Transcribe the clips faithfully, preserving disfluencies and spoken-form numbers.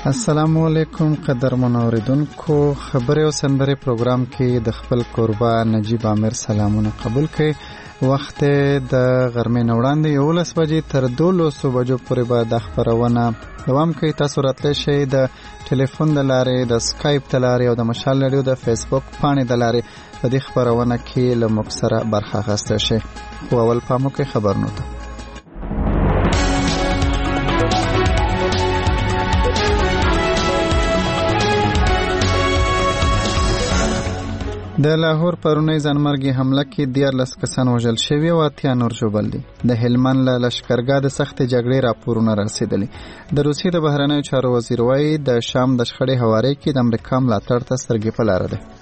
السلام علیکم قدرمن اوریدونکو، خبرې او سندرې پروګرام کې د خپل قربا نجیب عامر سلامونه قبول کړئ. وخت د غرمې نه وړاندې یولس بجې تر دولسو بجو پورې به د خپرونه دوام کوي. تاسو راتلی شئ د ټلیفون د لارې، د سکایپ د لارې او د مشال رادیو د فیسبوک پاڼې د لارې په دې خپرونه کې له موږ سره برخه اخیستی شئ. خو اول پام وکړئ خبرونو ته. د لاهور پرونی ځانمرګي حمله کې دیارلس کسان وژل شوي او اتیا نور ژوبل دي. د هلمند له لشکرګاه د سختې جګړې راپورونه رسېدلي. د روسیې د بهرنیو چارو وزیر وایي د شام د شخړې هواري کې د امریکا ملاتړ ته سترګې په لاره ده.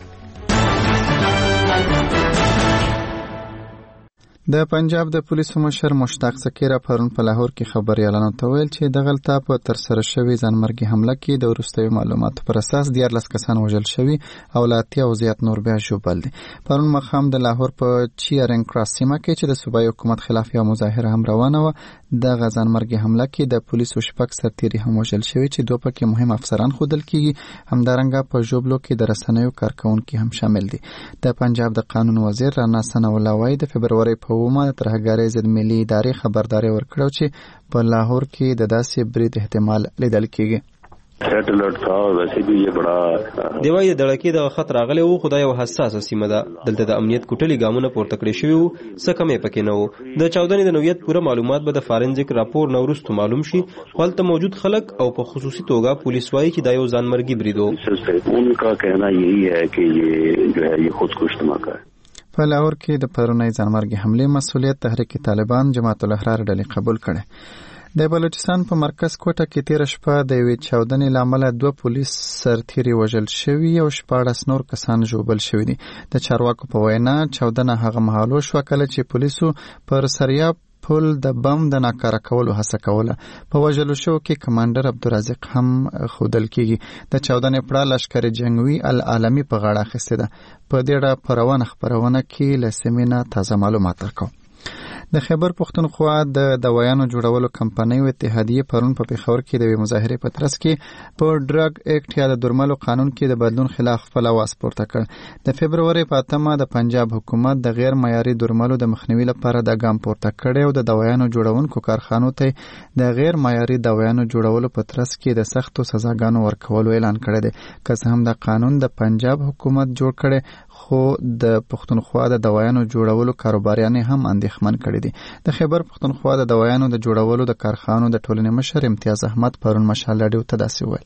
د پنجاب د پولیسو مشر مشتاق سکیرا پرون په لاهور کې خبريالانو ته ویل چې دغلته په تر سره شوی ځانمرګي حمله کې د وروستیو معلوماتو پر اساس دیارلس کسان وژل شوي او له اتیا او زیات نور بیا ژوبل دي. پرون ماښام د لاهور په چیرنګ کراس سیمه کې چې د صوبایي حکومت خلاف یو مظاهره هم روانه وه، د ځانمرګي حمله کې د پولیسو شپږ سرتیري هم وژل شوي چې دوه پکې مهم افسران ښودل کیږي. همدارنګه په ژوبلو کې د رسنیو کارکونکي هم شامل دي. د پنجاب د قانون وزیر رانا ثناءالله وایي د فبروري په اوومه د ترهګرۍ ضد ملي ادارې خبرداری ورکړو چې په لاهور کې د داسې برید احتمال لیدل کیږي. سیټلټ تھا ویسے بھی یہ بڑا دیوای د دړکې د خطر راغلی وو، خدای یو حساسه سیمه ده. دلته د امنیت کوټلي ګامونه پورته کړی شوي وو، څه کمې پکې نه وو. د چاودنې د نوعیت پوره معلومات به د فارنزیک راپور نه وروسته معلوم شي. هلته موجود خلک او په خصوصي توګه پولیس وایي چې دا یو ځانمرګي برید و. ان کا کہنا یہی ہے کہ یہ جو ہے یہ خودکش دھماکہ ہے. په لاهور کې د پرونی ځانمرګي حملې مسؤلیت تحریک طالبان جماعت الاحرار ډلې قبول کړي. د بلوچستان په مرکز کوټه کې تیر شپه د یوې چاودنې له امله دوه پولیس سرتیري وژل شوي او شپاړس نور کسان ژوبل شوي دي. د چارواکو په وینا چاودنه هغه مهال وشوه کله چې پولیسو پر سریاب پل د بم د ناکاره کولو هڅه کوله. په وژلو شو کې کمانډر عبدالرزاق هم ښودل کیږي. د چاودنې پړه لشکر جنګوي العالمي په غاړه اخیستې ده. په دې اړه په روانه خپرونه کې له سیمې نه تازه معلومات راکوو. د خیبر پښتونخوا د دوايانو جوړولو کمپنیو اتحادیه پرون په پیښور کې د مظاهرې په ترڅ کې په ډرګ اکټ یا د درملو قانون کې د بدلون خلاف خپل اواز پورته کړ. د فبروري په اتمه د پنجاب حکومت د غیر معیاري درملو د مخنیوي لپاره د ګام پورته کړی او د دوايانو جوړونکو کارخانو ته د غیر معیاري دوايانو جوړولو په ترڅ کې د سختو سزاګانو ورکولو اعلان کړی دی. که څه هم د قانون د پنجاب حکومت جوړ کړي، خو د پښتونخوا د دوايانو جوړولو کاروباریان هم اندېښمن کړي دي. د خیبر پښتونخوا د دوايانو د جوړولو د کارخانو د ټولنې مشر امتیاز احمد پرون مشال رادیو ته داسې وویل: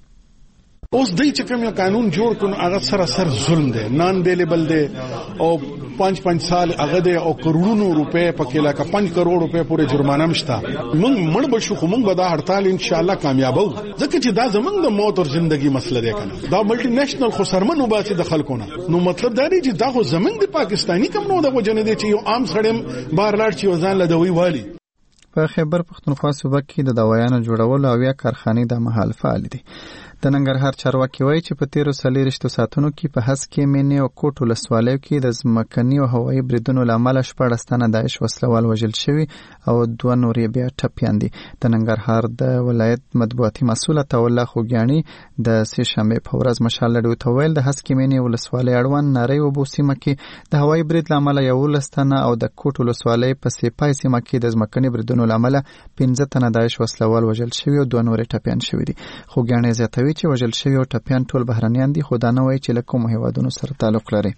اوس دای چې کوم قانون جوړ کړو هغه سراسر ظلم دی، نان دیلیبل دی او پنځ پنځ سال هغه دی او کروڑونو روپے پکې لکه پنځ کروڑ روپے پورې جرمانه مشته. موږ مړ بشو خو موږ به دا هړتال ان شاء الله کامیابو، ځکه چې دا زمونږ د موت او ژوندۍ مسله دی کنه. دا ملټي نېشنل خو سرمنو باسي د خلکو نه. نو مطلب دا دی چې دا خو زمونږ د پاکستانی کم نو د وجنه دی چې یو عام سړی بار لاړ چې وزن لدوي والی. په خیبر پښتونخوا صوبه کې د دوايانو جوړولو او یا کارخانې د محل فعال دي. د ننګرهار چارواکي وایي چې په تیرو څلېرویشتو ساعتونو کې په هسکې، مینې او کوټ ولسوالیو کې د ځمکني او هوایي بریدونو له امله شپاړس تنه داعش وسلوال وژل شوي او دوه نور یې بیا ټپیان دي. د ننګرهار د ولایت مطبوعاتي مسؤل عطاالله خوږیاڼي د سې شنبې په ورځ مشال رادیو ته ویل د هسکې، مینې ولسوالۍ اړوند نری اوبو سیمه کې د هوایي برید له امله یولس تنه او د کوټ ولسوالۍ په سیپای سیمه کې د ځمکني بریدونو له امله پنځه تنه داعش وسلوال وژل شوي او دوه نور ټپیان شوي دي. خوږیاڼي زیاتوي چې وژل شوي او ټپیان ټول بهرنیان دي، خو دا نه وایي چې له کومو هیوادونو سره تعلق لري.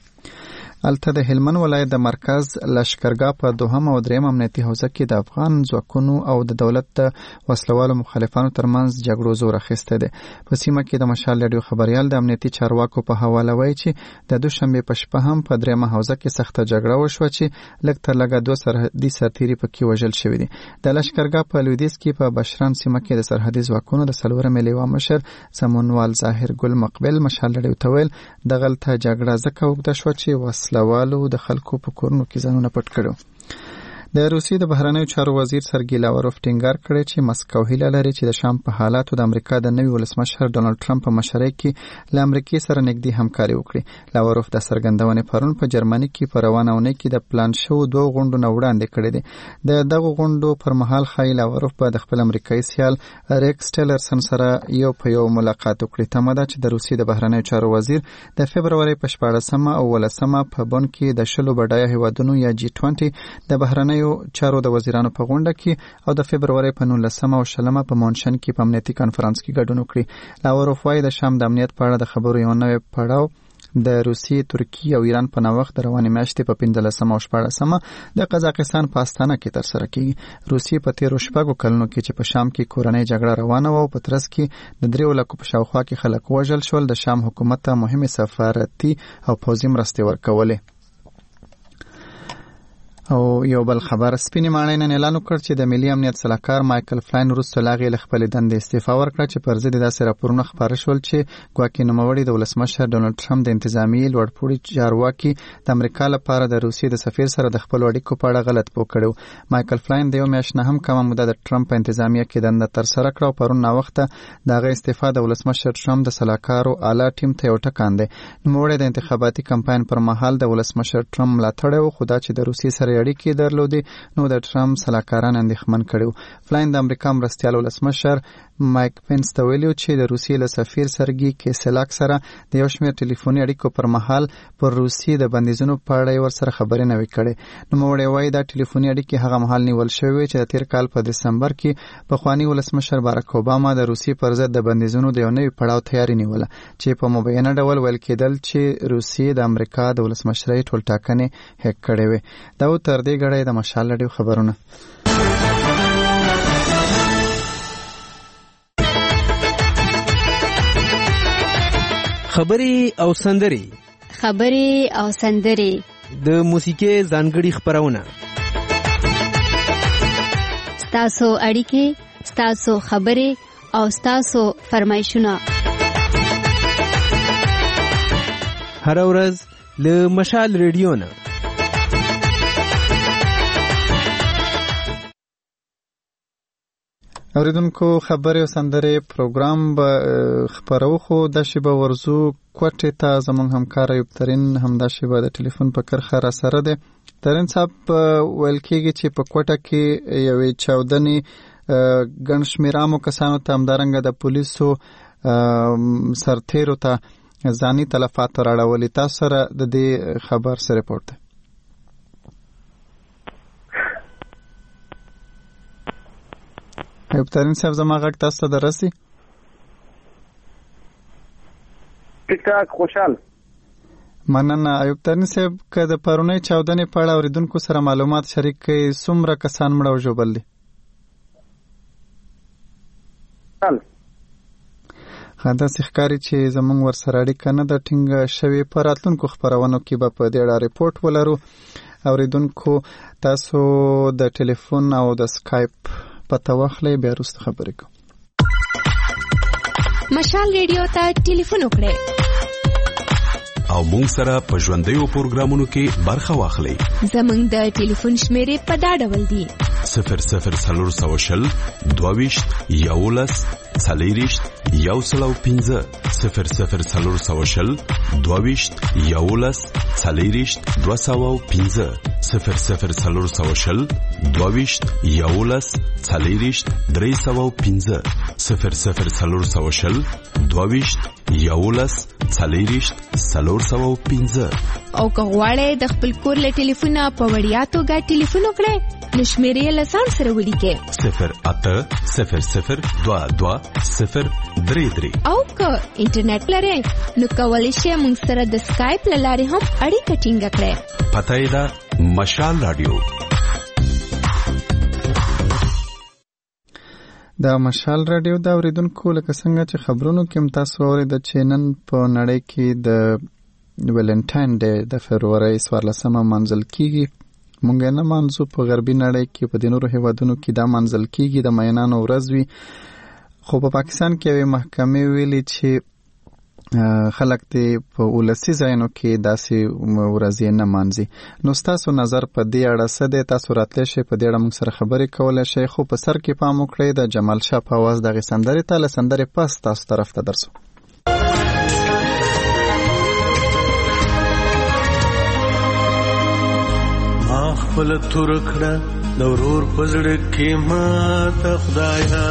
الته د هلمند ولایت د مرکز لشکرګاه په دوهم او دریم امنیتي حوزه کې د افغان ځواکونو او د دولت د وسلوالو مخالفانو ترمنځ جګړو زور اخیستی دی. په سیمه کې د مشال رادیو خبریال د امنیتي چارواکو په حواله وایي چې د دوشنبې په شپه هم په دریمه حوزه کې سخته جګړه وشوه چې لږ تر لږه دوه سرحدي سرتیري پکې وژل شوي دي. د لشکرګاه په لویدیځ کې په بشران سیمه کې د سرحدي ځواکونو د څلورمې لیوا مشر سمونوال ظاهر ګل مقبل مشال رادیو ته ویل دغلته جګړه ځکه اوږده شوه چې وسلوالو د خلکو په کورونو کې ځانونه پټ کړو. د روسیې د بهرنیو چارو وزیر سرګی لاوروف ټینګار کړی چې مسکو هیله لري چې د شام په حالاتو د امریکا د نوي ولسمشر ډونالد ټرمپ په مشرۍ کې له امریکای سره نږدې همکاري وکړي. لاوروف د څرګندونې پرون په جرمني کې په روانه اونۍ کې د پلان شوو دوه غونډو نه وړاندې کړې دي. د دغه غونډو پر مهال ښایي لاوروف به د خپل امریکایي سیال ریکس ټیلرسن سره یو په یو ملاقات وکړي. تمه ده چې د روسیې د بهرنیو چارو وزیر د فبرورۍ په شپاړسمه او ولسمه په بن کې د شلو بډایه هیوادونو یا جی بیست د بهرنیو چارو د وزیرانو په غونډه کې او د فبرورۍ په نولسمه او شلمه په مونشن کې په امنیتي کانفرنس کې ګډون وکړي. لاوروف وايي د شام د امنیت په اړه د خبرو یو نوی پړاو د روسیې، ترکیې او ایران په نوښت د روانې میاشتې په پنځلسمه او شپاړسمه د قزاقستان په استانه کې ترسره کیږي. روسیې په تیرو شپږو کلونو کې چې په شام کې کورنۍ جګړه روانه وه او په ترڅ کې د دریو لکو په شاوخوا کې خلک وژل شول، د شام حکومت ته مهمې سفارتي او پوځي مرستې ورکولې. او یو بل خبر، سپینې ماڼۍ نن اعلان وکړ چې د ملي امنیت سلاکار مایکل فلاین وروسته له هغې له خپلې دندې استعفا ورکړه چې پر ضد یې داسې راپورونه خپاره شول چې ګواکې نوموړي د ولسمشر ډونالد ټرمپ د انتظامیې لوړپوړي چارواکي د امریکا لپاره د روسیې د سفیر سره د خپلو اړیکو په اړه غلط پوه کړی. مایکل فلاین د یو میاشت نه هم کمه موده د ټرمپ په انتظامیه کې دنده ترسره کړه او پرون ناوخته د هغه استعفا د ولسمشر ټرمپ د سلاکارو اعلی ټیم ته یو ټکان دی. نوموړی د انتخاباتي کمپاین پر مهال د ولسمشر ټرمپ ملاتړی و، خو دا چې د روسیې سره اړیکې درلودې نو د ټرمپ سلاکاران اندېښمن کړي. فلاین د امریکا مرستیال ولسمشر مایک پنس ته ویلي چې د روسیې له سفیر سرګي کیسلاک سره د یو شمېر ټلیفوني اړیکو پر مهال پر روسیې د بندیزونو په اړه یې ورسره خبرې نه وې کړې. نوموړی وایي دا ټلیفوني اړیکې هغه مهال نیول شوې وې چې د تېر کال په دسمبر کې پخواني ولسمشر باراک اوباما د روسیې پر ضد د بندیزونو د یو نوي پړاو تیاری نیوله چې په مبینه ډول ویل کېدل چې روسیې د امریکا د ولسمشرۍ ټولټاکنې هیک کړې وې. دا و تر دې ګړی د مشال راډیو خبرونه. خبرې او سندرې خبرې او سندرې د موسیقي ځانګړي خبرونه، ستاسو اړیکې، ستاسو خبرې او ستاسو فرمایشونه هر ورځ له مشال ریډیو نه. اوریدونکو، خبرې او سندرې پروګرام به خبرو خو د شیبه ورزو کوټې ته زمونږ همکار ایوب ترین همدا شیبه د ټلیفون په کرخه را سره دی. ترین صاحب، ویل کېږي چې په کوټه کې یوې چاودنې ګڼ شمېر عامو کسانو ته همدارنګه د پولیسو سرتیرو ته ځاني تلفات راړولي. تاسو سره د دې خبر څه ریپورټ دی؟ ایوب ترین صاحب، زما غږ تاسو ته درسي؟ ټیک ټاک، خوشحال. مننه. ایوب ترین صاحب، که د پرونۍ چاودنې په اړه اوریدونکو سره معلومات شریک کړئ، څومره کسان مړه او ژوبل دي؟ داسې ښکاري چې زموږ ورسره اړیکه نه ده ټینګه شوې. په راتلونکو خپرونو کې به په دې اړه ریپورټ ولرو. اوریدونکو، تاسو د ټلیفون او د سکایپ پته واخلئ، بیا وروسته خبرې کوو. مشال ریډیو ته ټلیفون وکړئ او مونږ سره په ژوندیو پروګرامونو کې برخه واخلئ. زمونږ د ټلیفون شمیرې په دا ډول دي: صفر صفر څلور سوه شل دوه ویشت یولس څلېرویشت یو سل او پنځه صفر صفر څلور سوه شل دوه ویشت یولس څلېرویشت دوه سوه او پنځه صفر صفر څلور سوه شل دوه ویشت یولس څلېرویشت درې سوه او پنځه صفر صفر څلور سوه شل دوه ویشت یولس څلېرویشت څلور سوه او پنځه. او که غواړئ د خپل کور له ټلیفونه په وړیا توګه ټلیفون وکړئ، نو شمیرې له ځان سره ولیکئ: صفر اته صفر صفر دوه دوه صفر درې درې. او که انټرنیټ لرئ، نو کولی شئ موږ سره د سکایپ له لارې هم اړیکه ټینګه کړئ. پته یې ده مشال راډیو. دا مشال راډیو د اوریدونکو، لکه څنګه چې خبرونو کې هم تاسو واورېده چې نن په نړۍ کې د ویلنټاین ډے د فبرورۍ څوارلسمه منځل کیږي. مونږ نه مانځو، په غربي نړۍ کې په دې نورو هیوادونو کې دا منځل کیږي، د مینانو ورځ وي. خو په پاکستان کې یوې محکمې ویلي چې خلک دې په ولسی ځایونو کې داسې ورځې نه مانځي. نو ستاسو نظر په دې اړه څه دی؟ تاسو راتلی شئ په دې اړه موږ سره خبرې کولی شئ، خو په سر کې پام وکړئ د جمال شاه په اواز دغې سندرې ته له سندرې پس تاسو طرف ته درسو. ما خپل تور کړه د ورور په زړه کې ماته خدایا،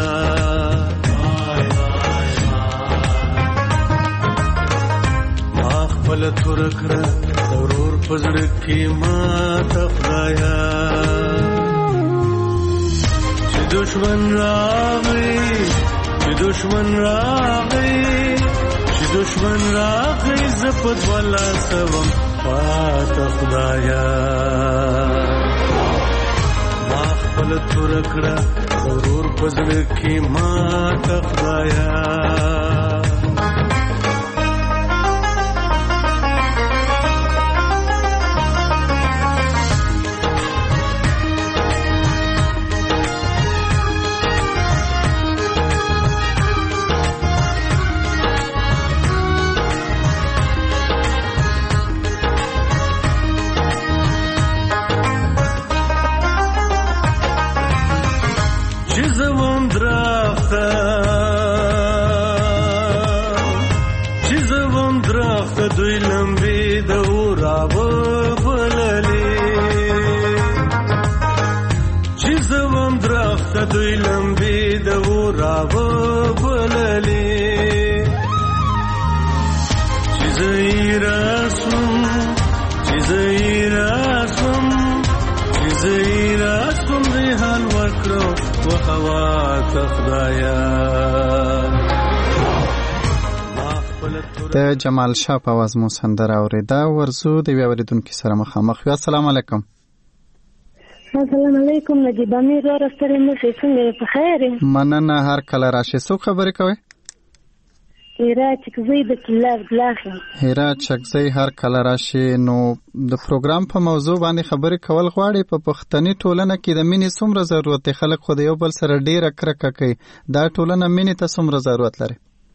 خپل تور کړه د ورور په زړه کې ماته خدایا، چې دشمن راغی چې دشمن راغی چې دشمن راغی زه په دوه لاسه وم پاته خدایا، ما خپل تور کړه د ورور په زړه کې ماته خدایا. دوی لمبي د وراو بللي چې زیراسم چې زیراسم چې زیراسم دې حال وکړو وهوا تخدایا. د جمال شاه په आवाज مو سندره اوریدا. ورزو د وی اوریدونکو سره مخامخ یو. السلام علیکم. السلام علیکم. نجیب امیر راستری مو څنګه په خیر؟ مننه. هر کله راشي. څو خبرې کوي؟ هیرا چکزی د کلاب ګلاخه. هیرا چکزی هر کله راشي. نو د پروګرام په موضوع باندې خبرې کول غواړي. په پښتني ټولنه کې د مینې څومره ضرورت دی؟ خلک خو د یو بل سره ډیره کرکه کوي. دا ټولنه مینې ته څومره ضرورت لري؟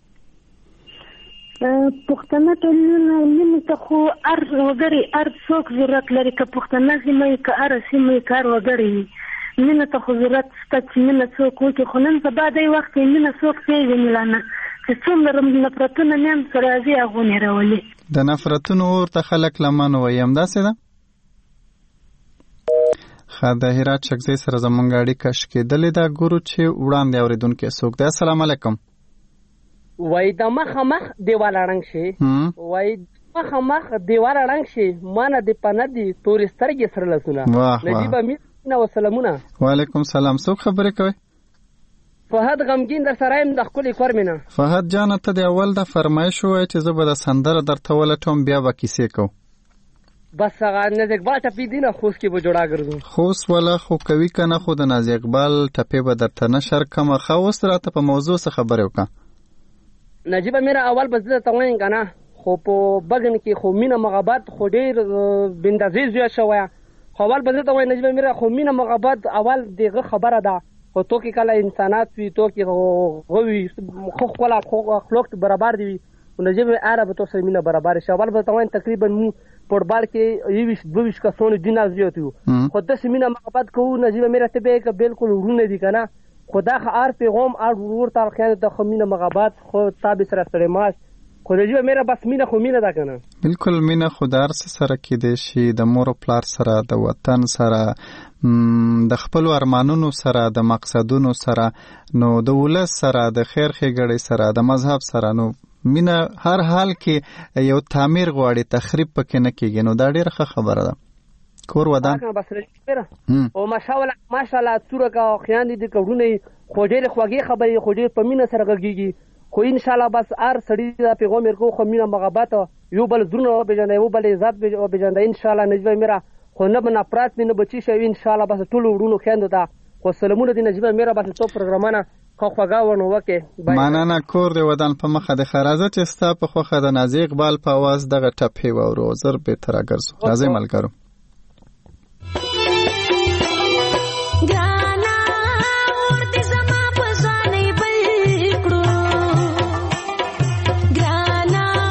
پښتنه ټولنه مینې ته خو هر وګړي هر څوک ضرورت لري. که پښتنه سیمه وي که هره سیمه وي که هر وګړی وي، مینې ته خو ضرورت شته چې مینه څوک وکړي. خو نن سبا دی وخت کې مینه څوک پېژني لا نه، چې څومره نفرتونه مې هم سره راځي هغونې راولي. د نفرتونو اور ته خلک لمن وایي، همداسې ده؟ ښه، د هرات چکزۍ سره زموږ اړیکه شکېدلې ده. ګورو چې وړاندې اورېدونکی څوک دی. السلام علیکم. وای د مخه مخ دیوال رنګ شي، وای مخه مخ دیوال رنګ شي، مانه د پنه دي تورې سترګې سره لسونه. نجیب امیر نه وسلامونه. وعلیکم سلام. څوک خبرې کوي؟ فهد غمگین در سره يم د خپل کورمنه. فهد جان ته د اول د فرمایش وای چې زه به د سندره درته ولټوم، بیا به کیسې کو. بس هغه ناز اقبال ټپی دی نه خوس کې به جوړا ګرځم. خوس ولا خو کوي کنه خو د ناز اقبال ټپی به درته نشر کوم. خو سره ته په موضوع څه خبرې وکړه. نجیب امیر اول بس د توین کنه خو په بغن کې خو مینه محبت خو ډیر بندازي زیات شوی. خو اول بس د توین نجیب امیر خو مینه محبت اول دغه خبره ده. خو تو کې کله انسانات وي، تو کې غوي خو خپل خلق برابر دي. نجیب عرب تو سره مینه برابر شي. اول بس توین تقریبا مو فوټبال کې یوش دویش کسونه جنا زیات یو. خو د سیمینه محبت کو نجیب امیر ته به بالکل ورونه دي کنه. خدا خار پیغام ار ور تر خیانت د خمینه مغابات خو تابع سره سره ماش خو نجیب میرا بس مینه خو مینه دا کنه. بالکل مینه خدار سره کې دي شي، د مور او پلار سره، د وطن سره، د خپل ارمانونو سره، د مقصدونو سره، نو د ولس سره، د خیر ښېګړې سره، د مذهب سره. نو مینه هر حال کې یو تعمیر غواړي، تخریب پکې نه کېږي. نو دا ډېره ښه خبره ده. کور ودان بس رجبره او ماشاءالله ماشاءالله تور کا خیان دي کډونه خو ډېر خوږی خبرې خو ډېر پمینه سره غږیږي. خو ان شاء الله بس ار سړی دا پیغام ورکو خو مینه مغابات یو بل درنه بجنده یو بل عزت بجنده ان شاء الله نجیب میرا خو نه بنا پرات نه بچی شي ان شاء الله بس ټول ورونو خیند دا خو سلامونه دي نجیب میرا بس تو پروګرامانه خو خوګاونه وکي. مانانا کور دی ودان په مخه د خرازه چې ستا په خوخه د نازي اقبال په आवाज دغه ټپې وورو زر به تر اگرزو راځي ملګرو. Grana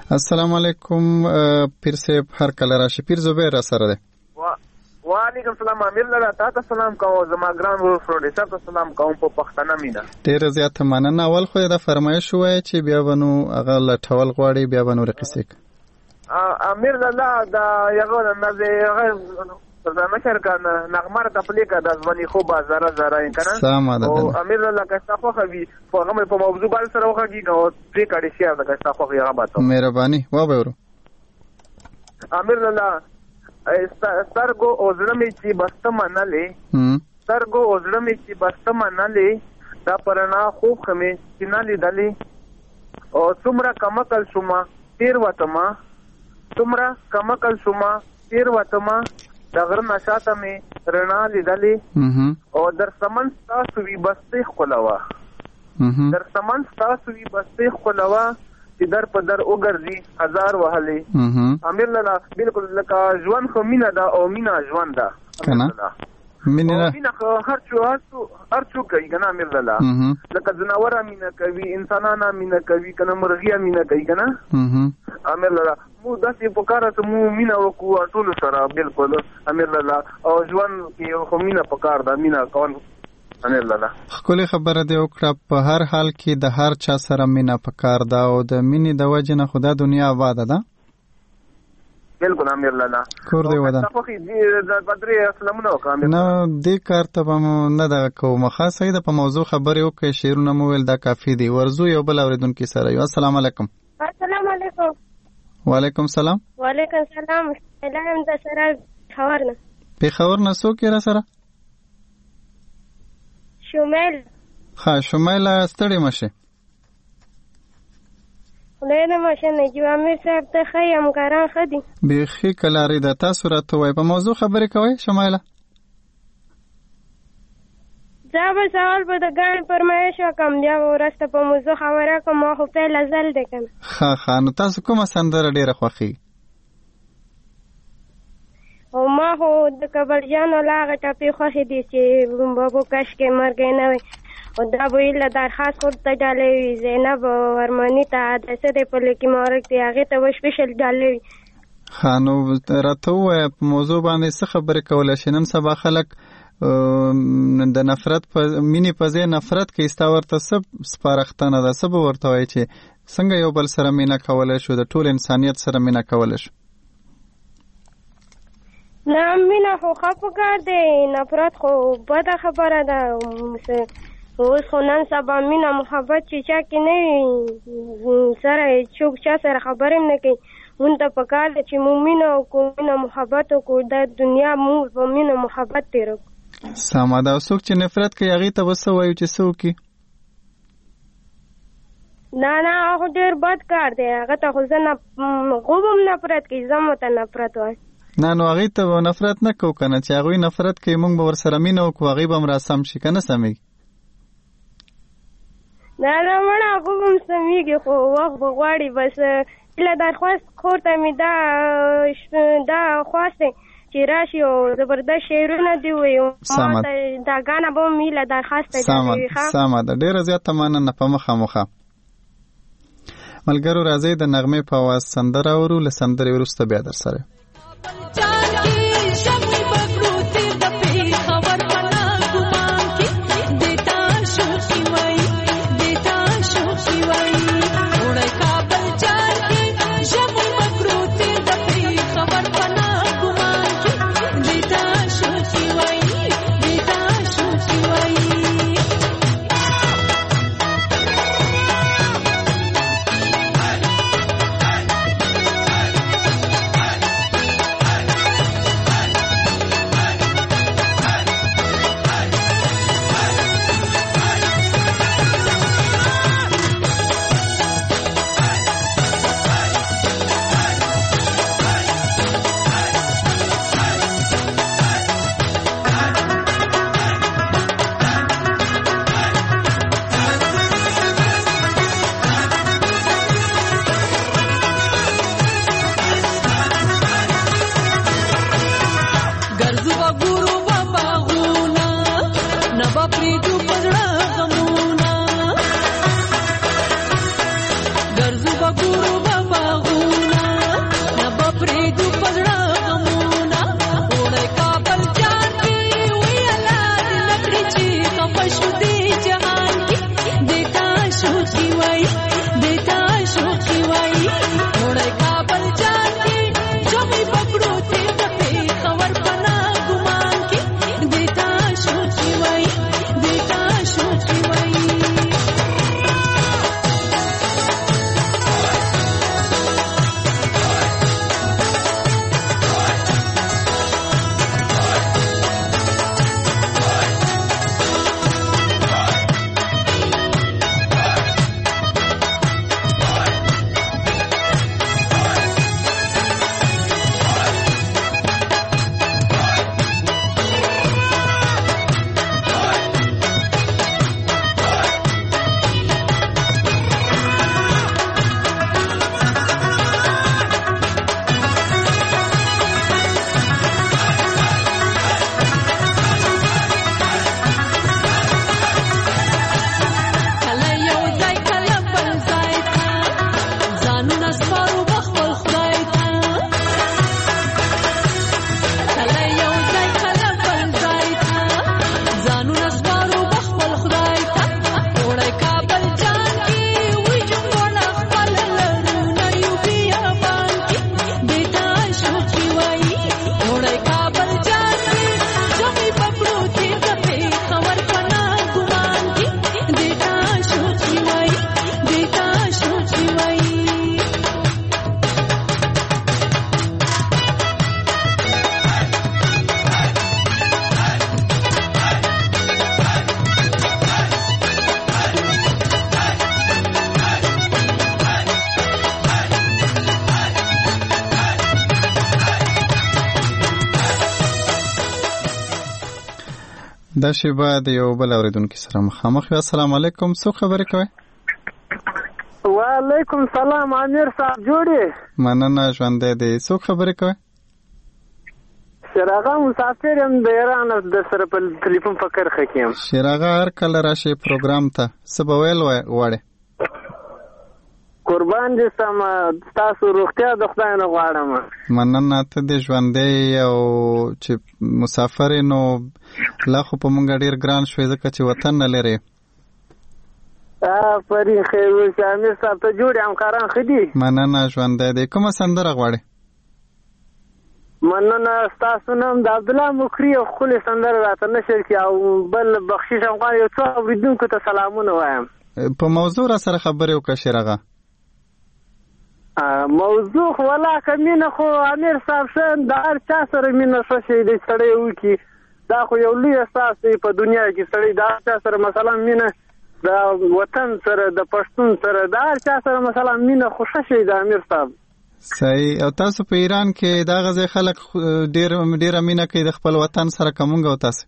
السلام علیکم پیر صاحب، هر کله راشي. پیر زبیر را سره ده. وعلیکم السلام امیر لاله، تاسو سلام کوم. زما ګران ورور پروډوسر ته سلام کوم په پښتنه مینا. ډیره زیاته مننه. اول خو دا فرمایش وای چې بیا ونو هغه لټول غواړي، بیا ونو رقصیک. امیر لاله دا یو نه هغه دا مشر کان نغمار تپلیکا د ځواني خو بازار زارا کنه. سم ده. او امیر لاله که تاسو خو وی په هغه په موضوع باندې سره وخت او پری کړی شي دا که تاسو خو یې غواړم. مهرباني و به ورو. امیر لاله سترګو او زړه مې چې بسته منلې سترګو او زړه مې چې بسته منلې دا پرنا خوب خمې چې نه لیدلې او څومره کمکل شوما تیر وتما څومره کمکل شوما تیر وتما دا غره نشاته مې رڼا لیدلې او در سمن تاسو وی بسته خلوا در سمن تاسو وی بسته خلوا چې در په در وګرځي هزار وهلې. امیر لاله بالکل لکه ژوند خو مینا ده او مینا ژوند ده کنه. مینا مینا خو هر څو هر څو کوي کنه امیر لاله. لکه جناور مینا کوي، انسانانه مینا کوي کنه، مرغیا مینا کوي کنه. امیر لاله مو داسې په کار ته مو مینا وکړو ټول سره بالکل امیر لاله. او ژوند کې خو مینا په کار ده، مینا کول امیر لاله. خپل خبره دی وکړه. په هر حال کې د هر چا سره مینا په کار ده او د مینې د وجه نه خدا دنیا آباد ده. بالکل امیر لاله. کور دی ودا تاسو خو دې د بدري اسلامونه وکړه. نه دې کار ته به نه دا کوم خاصه ده. په موضوع خبرې وکړې، شعرونه مو ویل، دا کافی دی. ورزو یو بل اوریدونکو سره. یو السلام علیکم. السلام علیکم. وعلیکم السلام. وعلیکم السلام. الهام د سره خبرنه په خبر نه سو کې را سره شومل. ها شومل ستړي مشه. ولې مشه نه جو امیر صاحب ته خیم کاران خدي. بيخي کلاري د تاسو راته وای په موضوع خبرې کوي شومل. ځابه سوال په د ګان فرمایش وکم بیا ورسته په موضوع خبره کوم. خو په لزل ده کنه. ها ها نو تاسو کومه سندره ډیره خوخي؟ او ما هو د کبل جانو لاغه ټپی خوخي دي چې بابو کش کې مرګ نه وي. او دا به له درخواست ورته ډالې زینب ورمنی ته د څه په لکه مورک دی هغه ته سپیشل ډالې. ها نو راته وای په موضوع باندې څه خبرې کولای شي؟ نن سبا خلک د نفرت په مینې په ځای نفرت کې استاورته سب سپارښتنه ده. سب ورته وای چې څنګه یو بل سره مینا کولای شو، د ټول انسانیت سره مینا کولای شو. نه مینا خو خپه کار دی، نفرت خو بده خبره ده. اوس خو نن سبا مینا محبت چې چا کې نه سره څوک چا سره خبرې نه کوي. مونږ ته پکار ده چې مو مینا وکړو، مینا محبت وکړو، د دنیا مونږ په مینا محبت تېرو. سمه ده. څوک چې نفرت کوي هغې ته به څه وایو چې څه وکړي؟ نه نه هغه ډېر بد کار دی. هغه ته خو زه غوب هم نفرت کوي، زه هم ورته نفرت وایم. نه نو هغې ته به نفرت نه کوو که نه، چې هغوی نفرت کوي مونږ به ورسره مینه وکړو، هغوی به هم را سم شي که نه سمېږي؟ نه نه مړه هغه به هم سمېږي، خو وخت به غواړي. بس هیله درخواست کور ته مې دا دا خواست دی چې راشي او زبردست شعرونه دې ووایي. ما ته دا ګانه به هم هیله درخواست دی. سمه ده. ډېره زیاته مننه. په مخامخه ملګرو راځئ د نغمې په اواز سندره اورو. له سندرې وروسته بیا در سره دا شیبه د یو بل اوریدونکي سره مخامخ یو. السلام علیکم، څوک خبرې کوي؟ وعلیکم سلام، امیر صاحب جوړې؟ مننه، ژوندی دی. څوک خبرې کوي؟ شیراغه مسافر یم د ایران، د سره په ټلیفون په کرخه کې یم. شیراغه هر کله راشي پروګرام ته، څه به ویل غواړې؟ قربان دې سم، تاسو روغتیا د خدای نه غواړم. مننه، ته دې ژوندی او چې مسافر یې نو لا خو په مونږ ډېر ګران شوی ځکه چې وطن نه لرې. آفرین، خیر وشه. امیر صاحب ته جوړې همکاران ښه دي؟ مننه، ژوندی دی. کومه سندره غواړې؟ مننه، ستاسو نوم د عبدالله مکري یو ښکلې سندره راته نشر کړي او بل بخشش هم غواړم یو څو اورېدونکو ته سلامونه وایم. په موضوع را سره خبرې وکړه شیراغه. موضوع خو ولاکه مینه خو امیر صاحب ښه د هر چا سره مینه ښه شی دی سړی وکړي. دا خو یو لوی احساس دی په دنیا کې، سړی د هر چا سره مثلا مینه د وطن سره د پښتون سره د هر چا سره مثلا مینه خو ښه شی دی امیر صاحب. صحیح. او تاسو په ایران کې دا غځای خلک ډېر ډېره مینه کوي د خپل وطن سره که مونږ او تاسو؟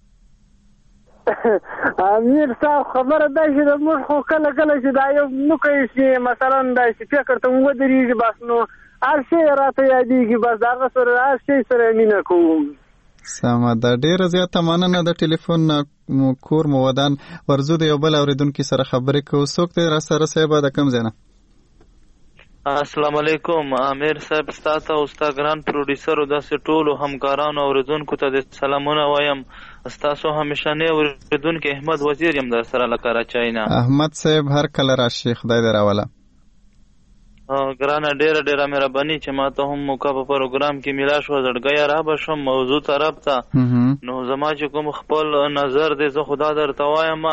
امیر صاحب خبره دا چې د موږ خو کله کله چې دا یو نه کوي چې مثلا دا چې فکر ته مو ودرېږي بس نو هر شی راته یادېږي، بس د هغه سره هر شی سره مینه کوم. سمه ده، ډېره زیاته مننه. د ټلیفون مو کور مو ودان ورځو د یو بل اورېدونکي سره خبرې کوو. څوک دی را سره صاحبه د کوم ځای نه؟ السلام علیکم امیر صاحب، ستا ته او ستا ګران پروډیوسر او داسې ټولو همکارانو او اورېدونکو ته د سلامونه وایم. ستاسو همیشنی اورېدونکی احمد وزیر یم در سره له کراچۍ نه. احمد صاحب هر کله راشي، خدای دې راوله. ګرانه ډېره ډېره مهرباني چې ما ته هم موقع په پروګرام کې میلا شوه. زړګیه را به شم موضوع طرف ته. نو زما چې کوم خپل نظر دی زه خو دا درته وایم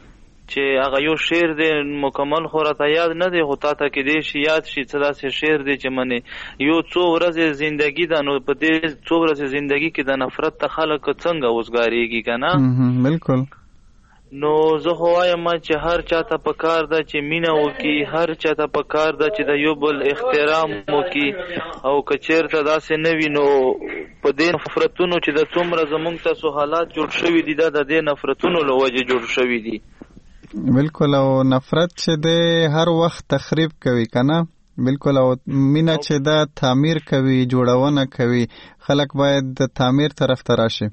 چې هغه یو شعر دی مکمل خو راته یاد نه دی، خو تا ته کیدای شي یاد شي. څه داسې شعر دی چې منې یو څو ورځې زندګي ده، نو په دې څو ورځې زندګي کې د نفرت ته خلک څنګه وزګارېږي که نه؟ بالکل. نو زه خو وایم چې هر چا ته پکار ده چې مینه وکړي، هر چا ته پکار ده چې د یو بل احترام وکړي. او که چېرته داسې نه وي نو په دې نفرتونو چې د څومره زموږ تاسو حالات جوړ شوي دي دا د دې نفرتونو له وجې جوړ شوي دي. بالکل. او نفرت چې دی هر وخت تخریب کوي که نه؟ بالکل. او مینه چې دا تعمیر کوي، جوړونه کوي. خلک باید د تعمیر طرف ته راشي.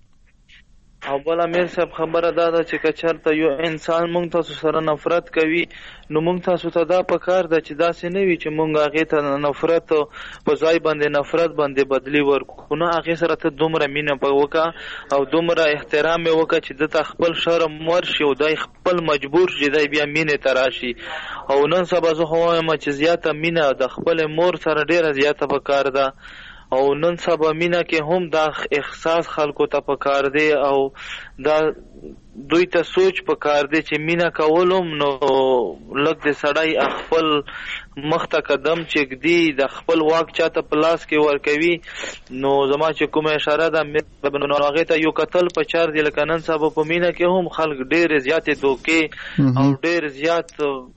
او بل امیر صاحب خبره دا ده چې که چېرته یو انسان مونږ تاسو سره نفرت کوي نو مونږ تاسو ته دا پکار ده چې داسې نه وي چې مونږ هغې ته نفرت په ځای باندې نفرت باندې بدلي ورکړو، نه هغې سره ته دومره مینه وکړه او دومره احترام یې وکړه چې ده ته خپل شرم ورشي او دی خپل مجبور شي دی بیا مینې ته راشي. او نن سبا زه خو وایم چې زیاته مینه د خپلې مور سره ډېره زیاته پکار ده. او نن سبا مینه کې هم دا احساس خلکو ته پکار دی او دا دوی ته سوچ پکار دی چې مینه کولم نو لږ د سړی خپل مخ ته قدم چې ږدي د خپل واک چاته په لاس کې ورکوي. نو زما چې کومه اشاره ده نو هغې ته یو کتل په چار دی. لکه نن سبا په مینه کې هم خلک ډېرې زیاتې دوکې او ډېر زیات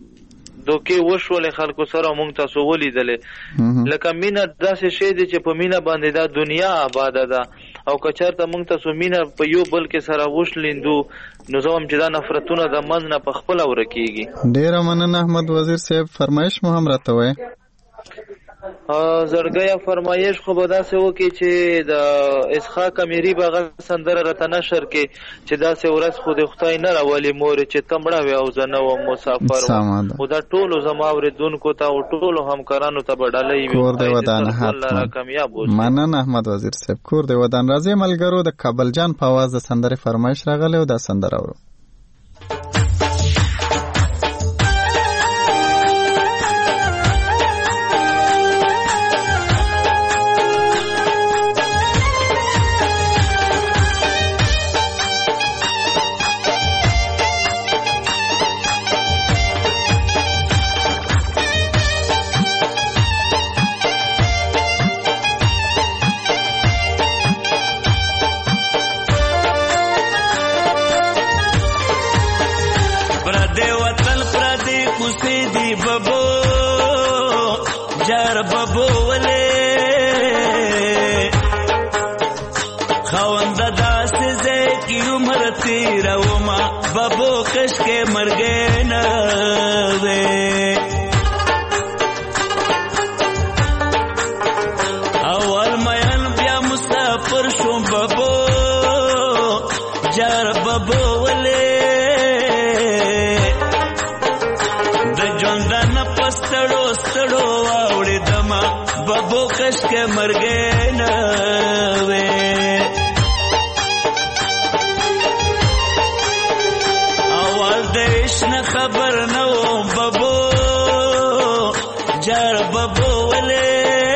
دوکې وشولې خلکو سره مونږ تاسو ولیدلې. لکه مینه داسې شی دی چې په مینه باندې دا دنیا آباده ده او که چېرته مونږ تاسو مینه په یو بل کې سره وشلیندو نو زه وایم چې دا نفرتونه د منځ نه په خپله ورکېږي. ډېره مننه احمد وزیر صاحب. فرمایش مو هم راته وایي. زړګیه فرمایش خو به داسې وکړي چې د اسحاق امیري به هغه سندره راته نشر کړي چې داسې ورځ خو د خدای نه راولي مورې چې ته مړه وې او زه نه وم مسافر وم. خو دا ټولو زما اورېدونکو ته او ټولو همکارانو ته به ډالۍ وي. کور دې ودان حتما. کامیاب اوسئ. مننه احمد وزیر صاحب. کور دې ودان. راځئ ملګرو د کابل جان په اواز د سندرې فرمایش راغلی او دا سندره اورو. خوند داس زه کی عمر تی ستړو واوړې دما ببو کشک مرګې نه وې اول دیش نه خبر نه و ببو جار ببو ولې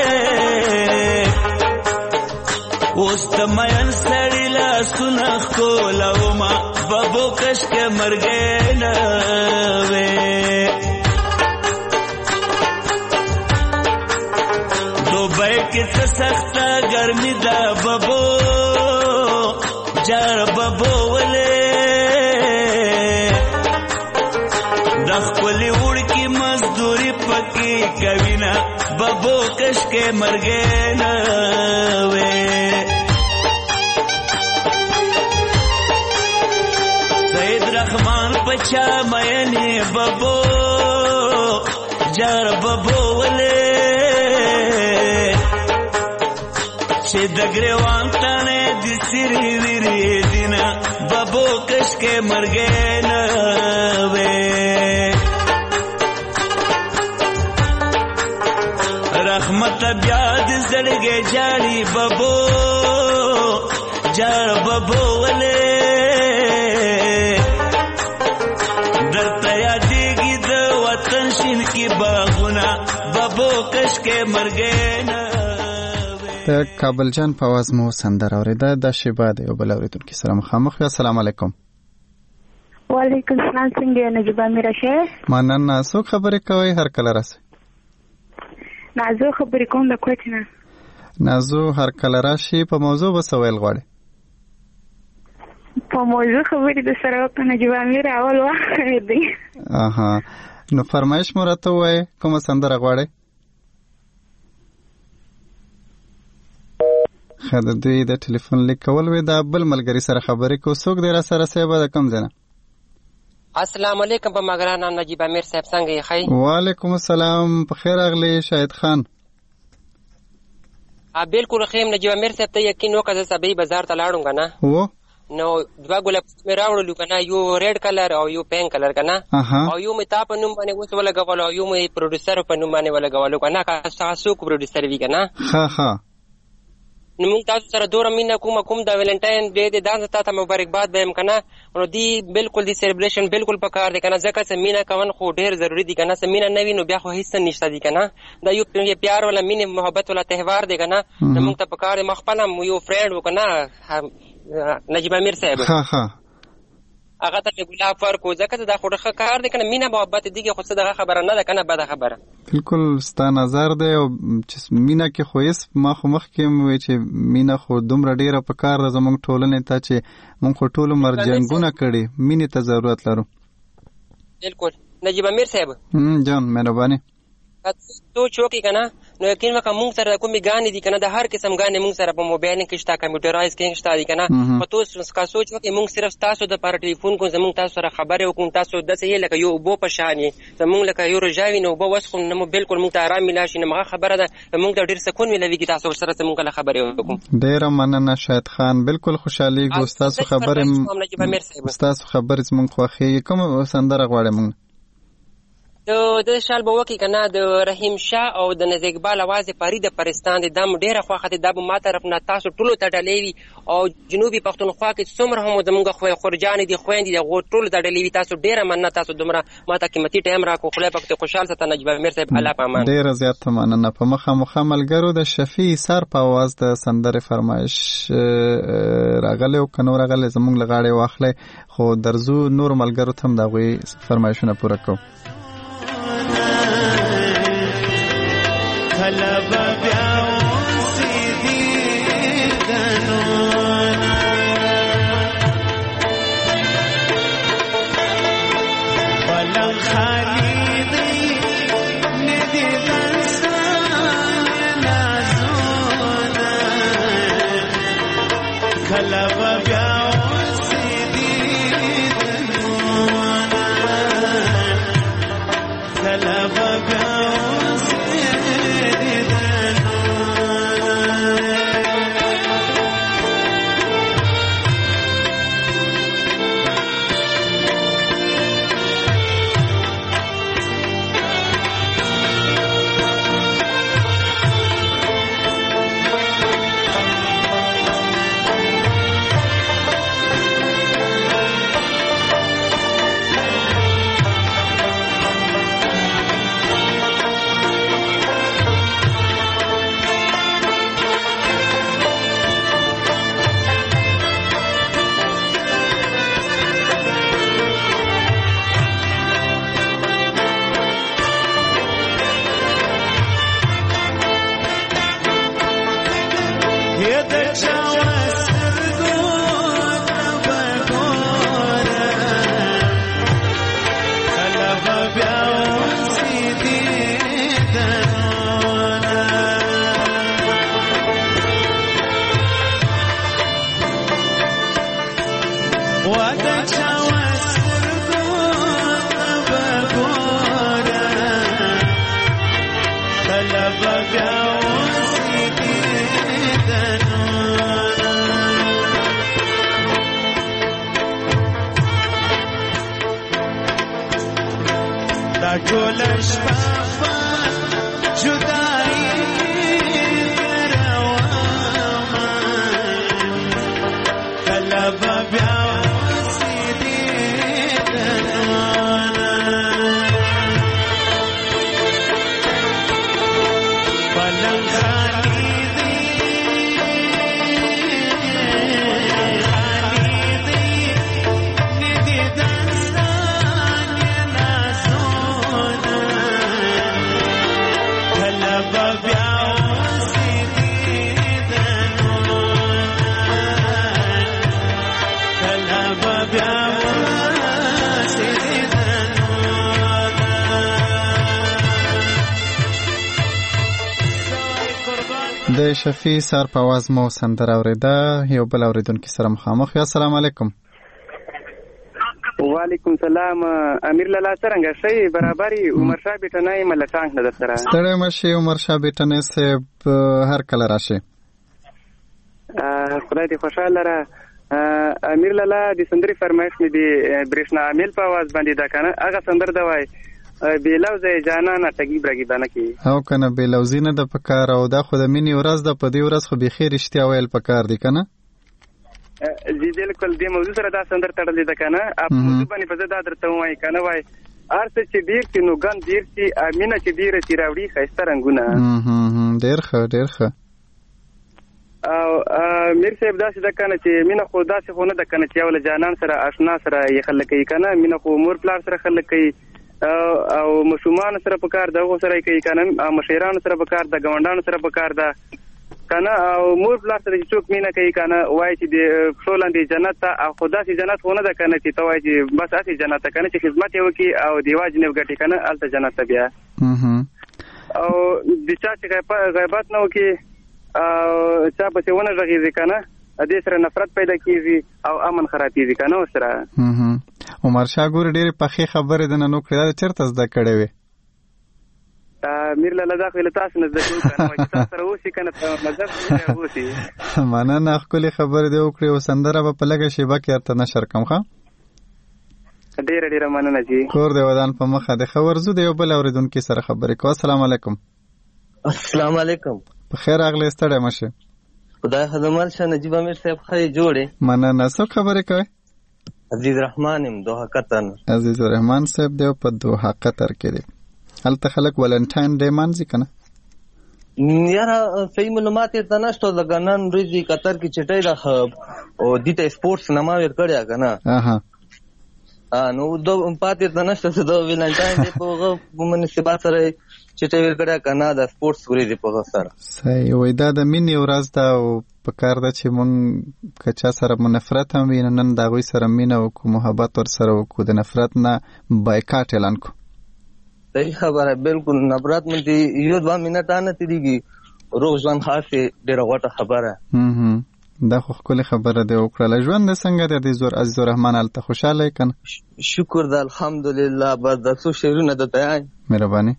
اوس د مین سړی لاسونه ښکلومه ببو کشک مرګې نه وې دوبۍ کې څه سخته ګرمي ده ببو جار ببو ولې د خپلې وړکي مزدوري پکې کوي نه ببو کشک مرګې نه وې رحمان پچا مینی ببو جار ببو ولې چې دګریوان تانه د سری ویری دینا ببو کشک مرګې نه وې رحمت بیا د زړګې جاړي ببو جار ببو ولې ببو کشک مرګې نه د کابل جان په आवाज مو سندره اوریده د شیبا د یو بل اوریدونکو سره مخامخ یو السلام علیکم وعلیکم السلام څنګه نجيبه میراشه مننه څوک خبرې کوي هر کله راسي نازو خبرې کوم د کوټ نه نازو هر کله راشي په موضوع وسویل غواړي په موضوع خبرې د سره په نجيبه میرا اول وخت دی اها نو فرمایش مو راته وای کومه سندره غواړي خدای دې د ټلیفون لیکول وې دا بل ملګری سره خبرې کو څوک دې را سره سیبه د کم ځنه السلام علیکم په مګران نام نجیب امیر صاحب څنګه یې خی وعلیکم السلام په خیر اغلی شاهد خان ا بالکل خیم نجیب امیر صاحب ته یقین وکړه سبې بازار ته لاړم کنه و نو دوا ګلاب مې راوړلو کنه یو ریډ کلر او یو پینک کلر کنه او یو مې تا په نوم باندې اوس ولګول او یو مې پروډوسر په نوم باندې ولګول کنه تاسو کو پروډوسر وی کنه ها ها نو موږ تاسو سره دوه مینا کوم کوم دا ویلنټاین ډے د دانس ته مبارکباد بهم کنه نو دی بالکل دی سلیبریشن بالکل پکار دی کنه ځکه چې مینا کون خو ډیر ضروری دی کنه چې مینا نوی نو بیا خو هیڅ نشته دی کنه دا یو پیار ولا مینه محبت ولا تهوار دی کنه موږ ته پکار مخپل یو فرند وکنه نجیب امیر صاحب ها ها هغه ته ګلاب فرق ځکه دا خو ښه کار دی کنه مینا محبت دیږي خو څه دغه خبره نه ده کنه بده خبره بالکل ستا نظر دی او چې مینا کې خو یې ما خو مخ کې وی چې مینا خو دومره ډیره په کار زموږ ټولنې ته چې موږ خو ټول مرجنګونه کړي مینې ته ضرورت لرو بالکل نجیب امیر صاحب هم جان مهرباني تو چوکي کنه نو یقین وکړه موږ سره کومې غانې دي کنه د هر قسم غانې موږ سره په موبایل کې شته کمپیوټرایز کې شته دي کنه په تاسو کا سوچ وکړئ موږ صرف تاسو د پر ټلیفون کو زموږ تاسو سره خبرې وکړو تاسو د څه لکه یو بو پشانې زموږ لکه یو رجاوي نو بو وسخو نو بالکل موږ ته آرام ملاشي نه مغه خبره ده موږ ته ډیر سکون ملوي کی تاسو سره موږ له خبرې وکړو ډیر مننه شاهد خان بالکل خوشالي ګوستاسو خبرې تاسو خبرې موږ خوخي کوم سندره غواړم د د شال به وکی کنه د رحیم شاه او د نزیک بال आवाज فرید پرستان د دم ډیره خوخه د دب ما طرف نه تاسو ټولو ته ډلېوي او جنوبي پښتونخوا کې څومره هم زمونږ خو خورجان دي خويندې د غو ټولو ته ډلېوي تاسو ډیره مننه تاسو دومره ما ته قیمتي ټایم راکو خلای پکته خوشاله ست نجیب امیر صاحب الله پامان ډیره زیات مننه په مخه مخه ملګرو د شفیع سر په आवाज د سندره فرمایش راغله او کنو راغله زمونږ لغاړې واخلې خو درزو نور ملګرو ته د غوي فرمایشونه پوره کو خلبا بیاون سیدی گنون بلن خالی دی ندی دنسان نازون خلبا بیاون سیدی گنون خلبا بیاون کله به بیا اوسېږي دا ټوله شپه په جدایي روانه کله به بیا اوسېږي پلنګ خالي دی خالي دی ندې داستان یې نازونه کله به بیا اوسېږي د کله به بیا اوسېږي د شفیع سار په आवाज مو سندره اوریده. یو بل اوریدونکو سره مخامخ. السلام علیکم. وعلیکم سلام. امیر لالا څنګه شئ؟ برابرۍ عمر شاه بیٹنۍ ملکان نه در سره ستړی مشي. عمر شاه بیٹنۍ صاحب هر کله راشي. خدای دې خوشاله را. امیر لالا د سندري فرمایش مې دی برېښنا عامل په आवाज باندې دا کنه هغه سندر دا وای بیلوزه جانانه ټګي برګي باندې کی او کنه بیلوزی نه د پکار او دا خو د مینی ورځ د په دې ورځ خو به خیر اشتیا ویل پکار دی کنه جی بالکل دې موضوع سره دا سندر تړلې ده کنه اپ موضوع باندې په زړه درته وای کنه وای ارڅ چې ډیر چې نو ګان ډیر چې امینه چې ډیر چې راوړي خسته رنگونه هم ډیر ښه ډیر ښه او میر صاحب دا څه ده کنه چې مینه خو دا څه خو نه ده کنه چې ول جانان سره آشنا سره یې خلک کوي کنه مینه خو مور پلار سره خلک کوي او مسلمان سره په کار دغه سره کوي کنه مشیران سره په کار د غونډانو سره په کار ده کنه او مور پلار سره چې څوک مینه کوي کنه وای چې د ټولندې جنت ته او خدا سي جنت ونه ده کنه چې توای چې بس اسی جنت کنه چې خدمت یو کی او دیواج نه وګټي کنه الته جنت ته بیا او د چا چې غیبت نه وکي او چا په څونه ځګیږي کنه د دې سره نفرت پیدا کیږي او امن خرابېږي کنه سره عمر شاه ګور ډېر پخې خبره ده نو کړه چرته زده کړې وي میر لالا دا خپل تاسو نه زده کوو کنه چې تاسو سره وسی کنه په مذهب کې وسی مننه خپل خبره دی وکړې او سندره په لګه شی با کې ارته نشر کوم ښه ډېر ډېر مننه جی کور دی ودان په مخه د خبر زو دی یو بل اوریدونکو سره خبرې کوه. السلام علیکم. السلام علیکم. په خیر اغله ستړی مشه. خدای خدمت شه نجیب امیر صاحب خې جوړې مننه. څه خبرې کوي؟ عزیز رحمان ام دوحه قطر. عزیز رحمان صاحب دی په دوحه قطر کې دی. هلته خلک ولنټاین ډے مانځي کنه؟ یاره صحیح معلومات ته نشته لکه نن ورځې قطر کې چټۍ راخه او دته سپورتس نما ور کړیا کنه. اها نو دو پاتې ته نشته چې د ولنټاین ډے په مناسبت سره چټۍ ور کړیا کنه د سپورتس ورې په سره. صحیح وای دا د مینې ورځ ده او په کار ده چې مونږ کچا سره نفرت هم وي نن دا غوي سره مینه او محبت ور سره وکړو د نفرت نه بایکاټ اعلان کو. صحیح خبره بالکل نفرت مې یو دوه منټه نه تیریږي روز ځان خاصه ډیره غوټه خبره. هم دا خو خپل خبره ده وکړه ژوند څنګه د زور عزیز الرحمن الته خوشاله کنه؟ شکر د الحمدلله بس د څو شهرونه د تای مهرباني.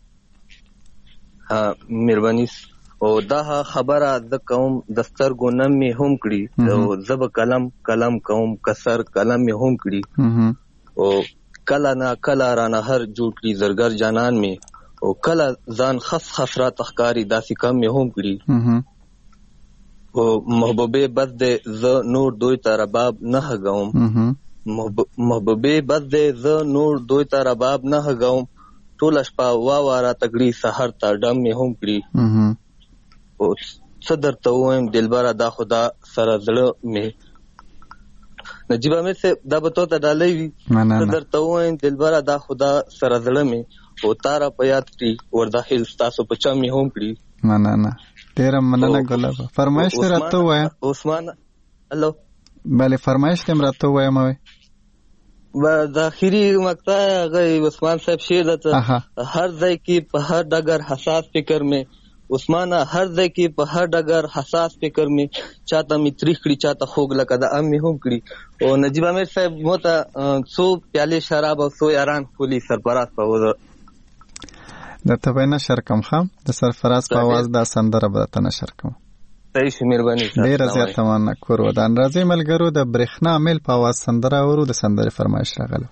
ها مهرباني او دا خبره د قوم دستر ګونم می هم کړی او زب کلم کلم قوم کسر کلم می هم کړی او کلا نا کلا رانه هر جوړی زرګر جانان می او کلا ځان خص خسرا تخکاری داسې کم می هم کړی او محبوبه بد ز نور دوی تر باب نه غوم محبوبه بد ز نور دوی تر باب نه غوم ټول شپه وا واره تګړي سحر ته ډم می هم کړی او صدر ته ویم دلبره دا خدا سره زړه می نجیب امیر سے دا بتو ته ډالې وی صدر ته ویم دلبره دا خدا سره زړه می او تارا پیات کی ورداخل تاسو په چا می هم کړی. نه نه ډیر مننه ګلاب. فرمایش ته راته وای عثمان. الو بله فرمایش ته راته وای مې و د اخیری مقطع غي عثمان صاحب شعر ده هر ځای کې په هر ډګر حساس فکر میں عثمان هر ځای کې په هر ډګر حساس فکر میں چاته می تاریخ کړي چاته خوګ لکه د ام هم کړي او نجیب امیر صاحب موته څو پیاله شراب او څو یاران کولی سرپرست په وځه د ته نشر کوم خام د سرفراز په आवाज د سندره به ته نشر کوم. صحیح شي مهرباني. ډیر زیات مننه کور ودان راځي ملګرو د برېښنا میل په आवाज سندره اورو د سندره فرمایش راغله.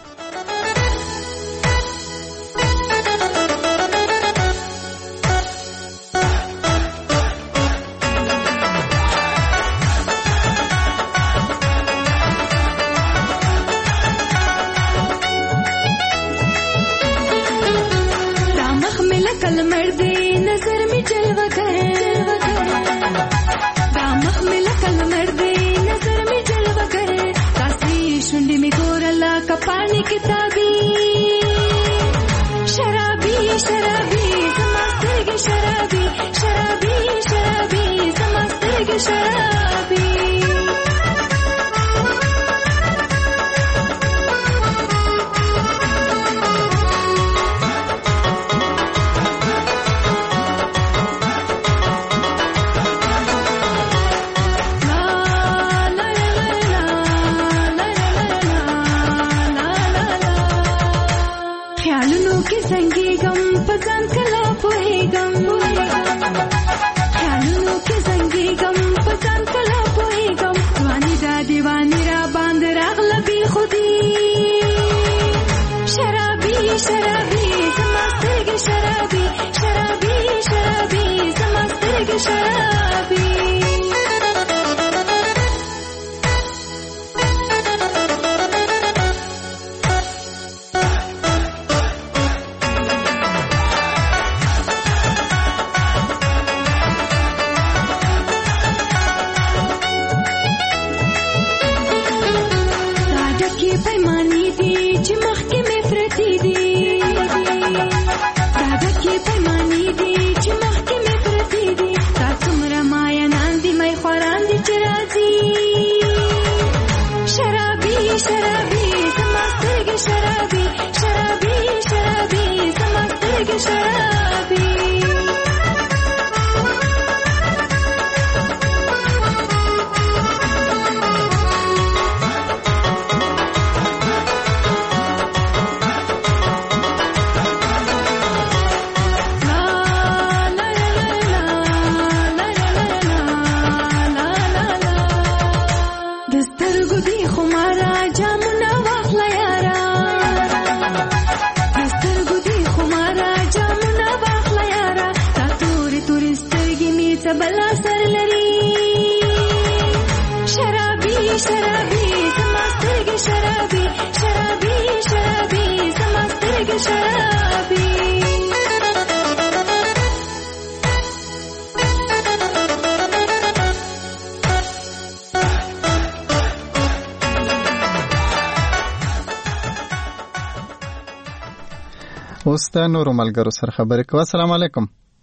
اوس د نورو ملګرو سره خبرې کوو. السلام علیکم.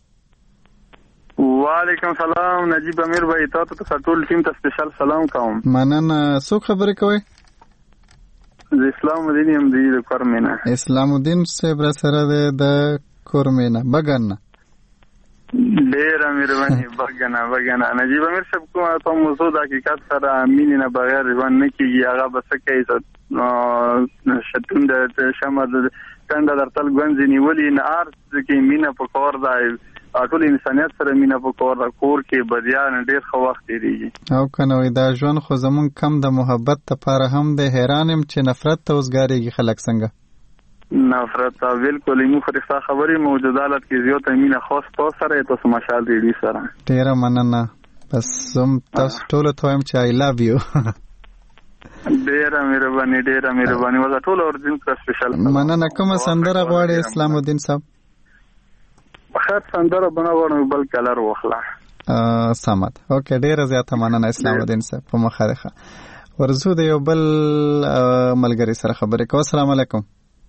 وعلیکم سلام. نجیب امیر بھائی تاسو ته ټول ټیم ته سپیشل سلام کوم. مننه. څوک خبرې کوي؟ د اسلام الدین ام دی د کورمینا. اسلام الدین صاحب را سره د کورمینا بغن. ډیر امیر باندې بغنا بغنا نجیب امیر صاحب کومه په موضوع د حقیقت سره مين نه بغیر ژوند نه کیږي. هغه بس کوي شتون د شمه څنګه درتل ګنځ نیولې نه ارز کې مینا په کور دی ټول انسانيت سره مینا په کور دا کور کې بدیان ډیر خو وخت دیږي او کنه دا ژوند خو زمون کم د محبت لپاره هم د حیرانم چې نفرت ته وسګاریږي خلک څنګه نفرت بالکل مو فرښت خبري موجودالت کې زیاته مینا خاص تو سره تاسو مشال دی سره ډیر مننه. بس زم تاسو ټول ته هم چې آی لاف یو. ډیره مهرباني ډیره مهرباني وزه ټول اورځین کا سپیشل مننه. کومه سندره غواړي اسلام الدین صاحب؟ خاص سندره بنوړم بل کلر وخلا. ا سمات. اوکې ډیره زیاته مننه اسلام الدین صاحب په مخالفه. ورزو د یو بل ملګری سره خبرې کوو. السلام علیکم.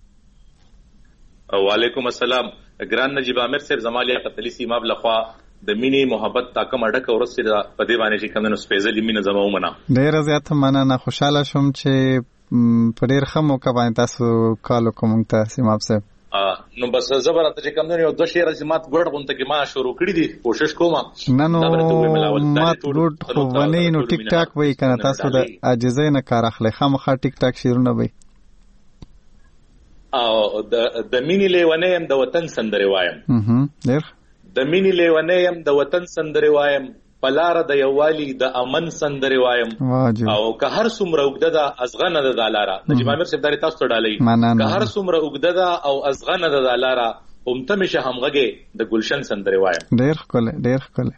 وعلیکم السلام. ګران نجیب امیر صاحب زمالیا قتلی سیمه بلخوا د مینی محبت تاکم اډک ورسې په دې باندې چې کومنه سپیشل مینه زمو منه. ډیر زیاته مننه. خوشاله شوم چې په ډیر ښه موقع باندې تاسو کال کوم ته سیماب صاحب. نو بس زبرته چې کومنه یو دوه شیر زمات ګډ غونته کې ما شروع کړی دي کوشش کوم. نه نو مات ګډ خو ونی نو ټیک ټاک وای کنه تاسو د عاجزۍ نه کار اخلي خامخا ټیک ټاک شیرونه وای. او د مینې لیونی یم د وطن سندرې وایم ډېر د مینې لیونی یم د وطن سندرې وایم په لاره د یووالي د امن سندرې وایم او که هر څومره اوږده ده ازغنه ده دا لاره نجیب امیر صاحب دا تاسو ته ډالۍ که هر څومره اوږده ده او ازغنه ده دا لاره همته مې شه همغږې د ګلشن سندرې وایم ډېر ښکلی ډېر ښکلی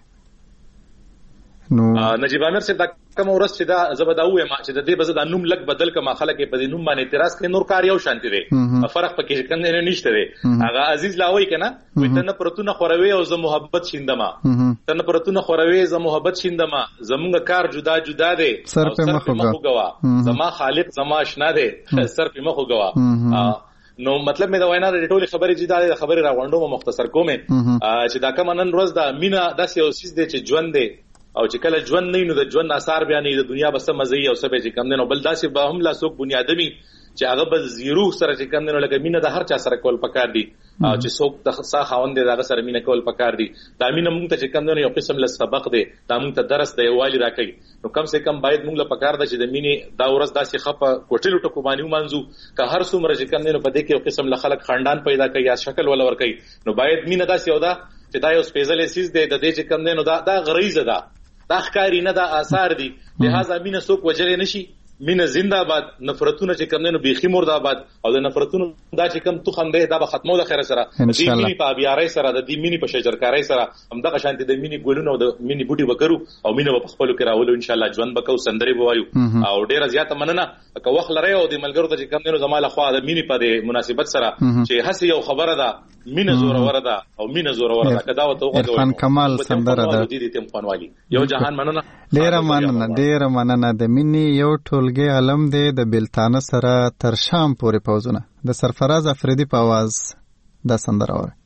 نو نجیب امیر صاحب دا کوم ورځ چې دا زه به دا ووایم چې د دې به زه دا نوم لږ بدل کړم خلک یې په دې نوم باندې اعتراض کوي نور کار یو شانتې دی فرق پکې کوم دی نشته دی هغه عزیز لا وایي که نه وایي ته نه پرتونه خوروې او زه محبت شیندمه ته نه پرتونه خوروې زه محبت شیندمه زمونږ کار جدا جدا دی سر پې مخ وګوه زما خالق زما اشنا دی سر پې مخ وګوه نو مطلب مې د وینا د ټولې خبرې چې دا د خبرې راغونډوم مختصر کومې چې دا کومه نن ورځ دا مینه داسې یو څیز دی چې ژوند دی او چې کله ژوند نه نو د ژوند اثر بیا نه د دنیا بس مزه او سبه چې کم نه نو بل داسې به هم لا څوک بنیادمی چې هغه به زیرو سره چې کم نه لکه مینه د هر چا سره کول پکار دی او چې څوک د ښه خاوند دی هغه سره مینه کول پکار دی دا مینه موږ ته چې کم نه یو قسم له سبق دی دا موږ ته درس دی والی راکړي نو کم سے کم باید موږ له پکار دی چې د مینې دا ورځ داسې خپه کوټلو ټکو باندې ومنځو که هر څومره چې کم نه په دې کې یو قسم له خلک خاندان پیدا کوي یا شکل ولا ور کوي نو باید مینه داسې یو دا چې دا یو سپیشل سیس دی د دې چې کم نه نو دا دا غریزه ده دا ښکاری نه دا آثار دي لہذا مینه څوک وجلې نشي مینه زنده باد نفرتونه چې کم نه بیخي مرده آباد او د نفرتونو دا چې کم تخم دی دا به ختمو د خیر سره د مینې په ابیارۍ سره د دې مینې په شجرکارۍ سره همدغه شانتي د مینې ګلونه او د مینې بوټي وکړو او مینه په خپلو کې راولو ان شاء الله ژوند وکړو سندرې به وایو او ډیره زیاته مننه که وخت لرئ او د ملګرو ته چې کم نه زما له خوا د مینې په د مناسبت سره چې هسې یو خبره ده مینه زوروره ده او مینه زوروره ده کدا وته وګورئ عرفان کمال سندره ده د دې تم خوانوالي یو جهان مننه ډیره مننه ډیره مننه د مینې یو ټولګي علم دی د بلتانه سره تر شام پورې پوزونه د سرفراز افریدي په आवाज دا سندره وره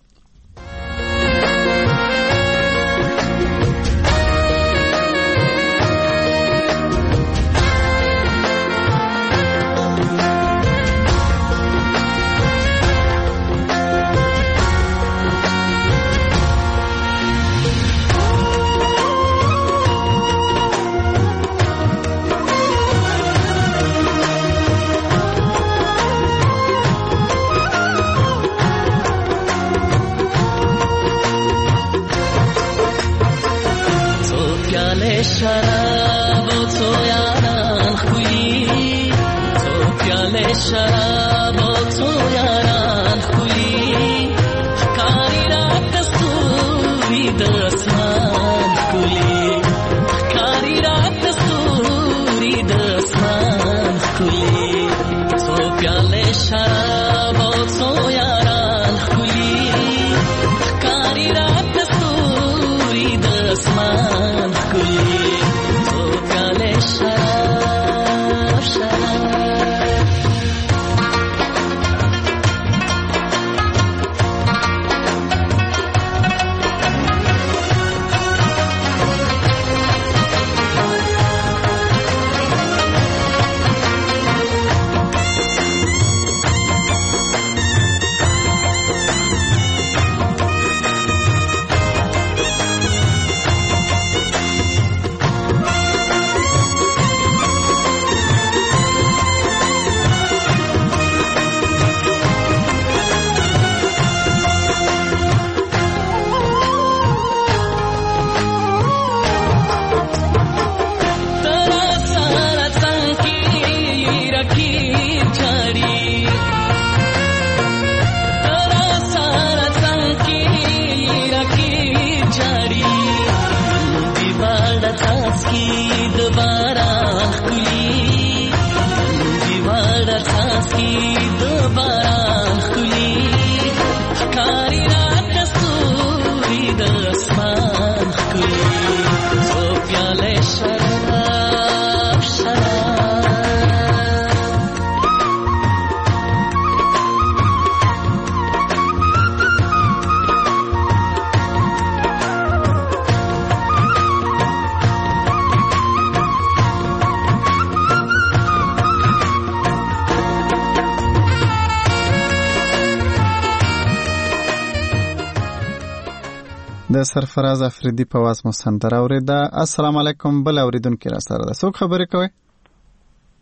د سرفراز افریدي په واس مو سندره اوریده. السلام علیکم. بل اوریدونکو را سره ده څوک خبرې کوي؟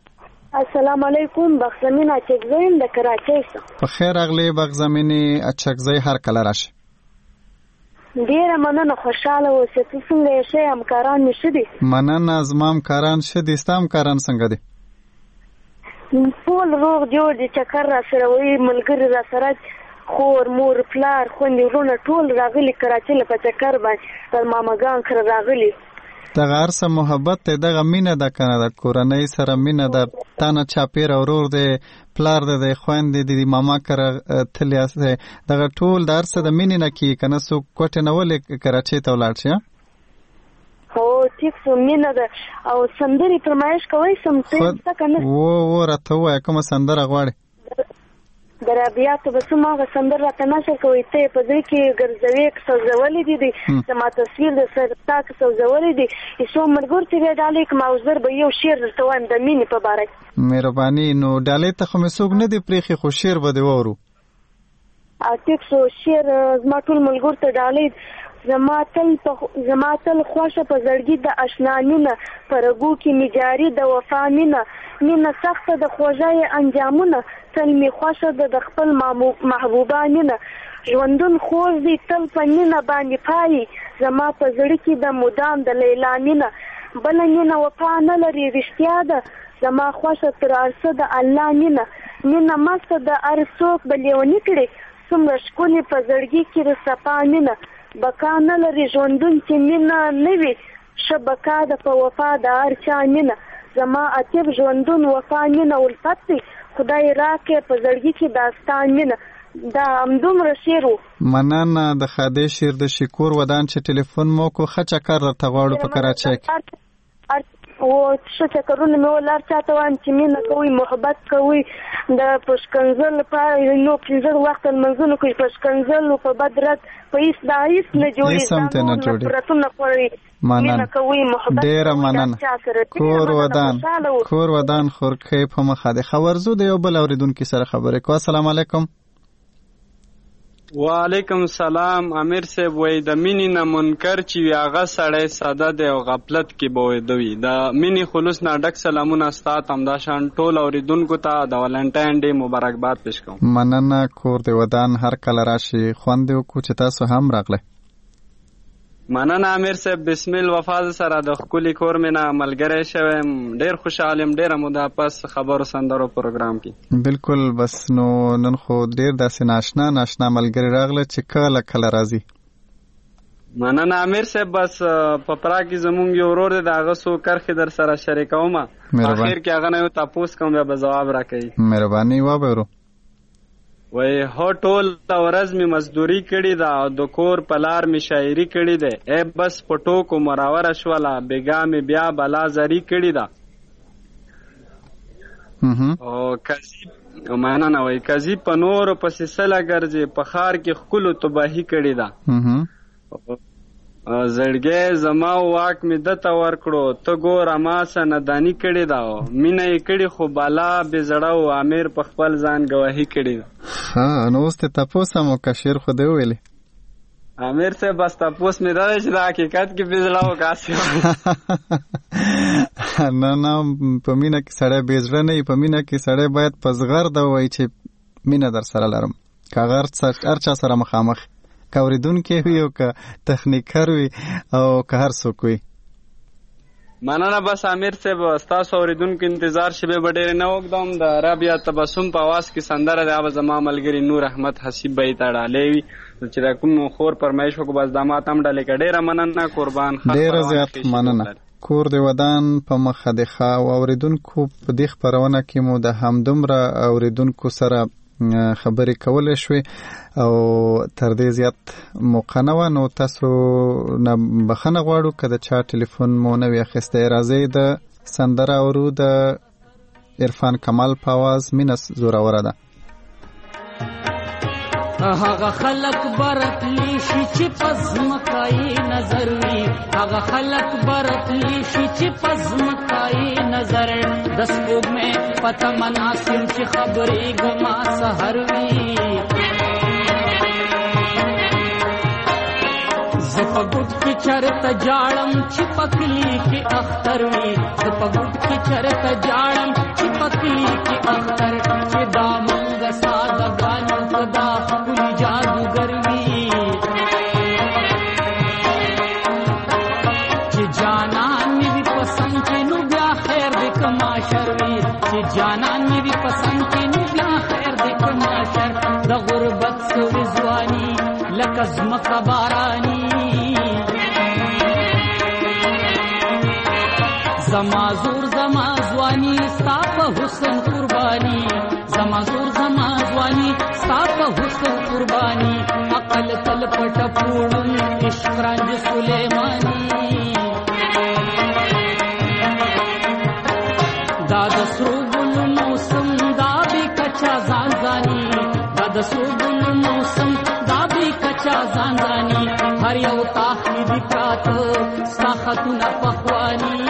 السلام علیکم بغزمین اچکزی د کراچۍ څخه. په خیر راغلی بغزمین اچکزی، هر کله راشي. ډیره مننه، خوشاله اوسئ. ته څنګه یې؟ ښه همکاران مې ښه دي؟ مننه، زما همکاران ښه دي. ستا همکاران څنګه دي؟ ټول روغ جوړ دي. چکر را سره وایي، ملګري را سره، خور مور پلار خویندې ورونه ټول راغلي کراچۍ له په چکر باندې، د ماماګان کره راغلي. دغه هر څه محبت دی، دغه مینه ده که نه ده، کورنۍ سره مینه ده. تا نه چاپېره ورور دی، پلار دی دی، خویندې دي، ماما کره تللی یاستئ. دغه ټول د هر څه د مینې نه کېږي که نه. څوک کوټې نه ولې کراچۍ ته ولاړ شي؟ هو ټیک سو، مینه ده. او سندرې فرمایش کوئ سم څه که نه؟ و و راته ووایه کومه سندره غواړې؟ د رابعاتو به څوم هغه سندر راته نشر کوئ. ته یې په زړه کې ګرځوې که سوځولی دي دي زما تصویر د سر تا که سوځولی دي څو ملګرو چې بیا ډالۍ کړم او زر به یو شعر درته وایم د مینې په باره کې. مهرباني. نو ډالۍ ته خو مې څوک نه دي پرېښي، خو شعر به دې واورو. ټیک سو، شعر زما ټول ملګرو ته ډالۍ. زما تل زما تل خوښه په زړګي د اشنا مینه، په رګو کې مې جاري د وفا مینه. مینه سخته د خوږه انجامونه، تل مې خوښه ده د خپل محبوبه مینه. ژوندون خوږ دی تل په مینه باندې پایي، زما په زړه کې د مدام د لیلا مینه. بله مینه وفا نه لري رښتیا ده، زما خوښه تر هر څه د الله مینه. مینه مسته د هر څوک به لیوني کړي، څومره ښکلې په زړګي کې د صفا مینه. بقا نه لري ژوندون چې مینه نه وي، ښه بقا ده په وفا د هر چا مینه. زما عتیب ژوندون وفا مینه الفت دی، خدای راکې په زړګي کې داستان مینه. دا همدومره شعر و. مننه. د خادې شعر د شکور ودان چې ټلیفون مو کو ښه چکر درته غواړو په کراچۍ کې. او ښه چکرونه مې ول هر چاته وایم چې مینه کوئ، محبت کوئ. د په ښکنځل لپاره نو پنځه وخته لمونځونه کوئ، په ښکنځل په بد رد په هېڅ دا هېڅ نه جوړېږي، نفرتونه خورئ. مینه کوئ، محبت ډېره مننه. کور ودان کور ودان خورکۍ په مخه دی. خبرزو د یو بل اورېدونکي سره خبرې کوو. السلام علیکم. وعلیکم السلام. امیر صاحب وای د مینې نه منکر چې وي هغه سړی ساده دی او غفلت کې به ویده وي. د مینې خلوص نه ډک سلامونه ستا ته همداشان ټول اورېدونکو ته د والنټاین ډې مبارکباد پیش کوم. مننه. کور د ودان هر کله راشي. خوند یې وکړو چې تاسو هم راغلی. مننه امیر صاحب. بسم الله وفاظ سره د ښکلي کور مې نه ملګری شویم. ډېر خوشحال یم. ډېره موده پس خبرو سندرو پروګرام کې. بالکل. بس نو نن خو ډېر داسې ناشنا ناشنا ملګري راغله چې کله کله راځي. مننه امیر صاحب. بس په پرا کې زمونږ یو ورور دی، د هغه څو کرښې در سره شریکوم. اخر کې هغه نه یو تپوس کوم، بیا به جواب راکوي. مهرباني. وابه وای هو ټول ورځ می مزدوری کړی دا او د کور پلار می شاعری کړی دی. ای بس پټو کو مراوره شولا بیګا می بیا بلا زری کړی دا. او کذیب معنا نه وای کذیب په نور په سلسله ګرځي، په خار کې خلو تباہی کړی دا. زړګې زما واک می دته ور کړو، ته ګور ما سن دانی کړی دا. مینه یې کړی خو بالا به زړه او امیر په خپل ځان گواهی کړی دا. ها نو ست تاسو مو کشیر خو دی ویلي. امیر سے بس تاسو می دا چې دا حقیقت کې به زړه او کاسه. نه نه په مینه کې سړی به زړه نه، په مینه کې سړی باید پزغر دا وای چې مینه در سره لرم. کاغر هر چا سره مخامخ که اوریدونکي وي او که تخنیکر وي او که هر څوک وي. مننه. بس امیر صاحب ستاسو اوریدونکو انتظار شبه به ډېر نه وکدم. د رابعه تبسم په आवाज کې سندره دی، هغه زما ملګری نور احمد حسیب به یې تړالی وي چې دا کوم خور فرمایش وکړو. بس دا ما ته هم ډالۍ کړه. ډېره مننه. قربان. ډېره زیات مننه. کور د ودان په مخه دی ښه. او اوریدونکو په دې خپرونه کې مو د همدومره اوریدونکو سره خبرې کولای شوي او تر دې زیات موقع نه وه، نو تاسو نه بخښنه غواړو که د چا ټلیفون مو نه وي اخیستی. راځئ د سندره اورو د عرفان کمال په اواز. مینه زوروره ده. هغه خلق برتلی شي چې پزمکای نظر وي، هغه خلق برتلی شي چې پزمکای نظر د سپوږمۍ پته مناسم چې خبرې ګما سحر وي. زپګټ کې چرته جاړم چې پکلی کې اختر وي زپګټ کې چرته جاړم چې پکلی کې اختر چې دا مونږ ساده ګانو کدا خپل جادوګر وي چې جانان مې پسند کې نو بیا خیر دې کما شروي چې جانان مې پسند کې نو بیا خیر دې کما شر د غربت سوې ځواني لکه زمکه باراني زما زور زما ځواني ستا په حسن قرباني زما زور زما ځواني ستا په حسن قرباني عقل تل پټ پوړم عشق رنج سليماني دا د سرو ګل موسم دا به کچا ځان ځاني دا د سرو ګل موسم دا به کچا ځان ځاني هر یو تاخید پراته ستا خطونه پخواني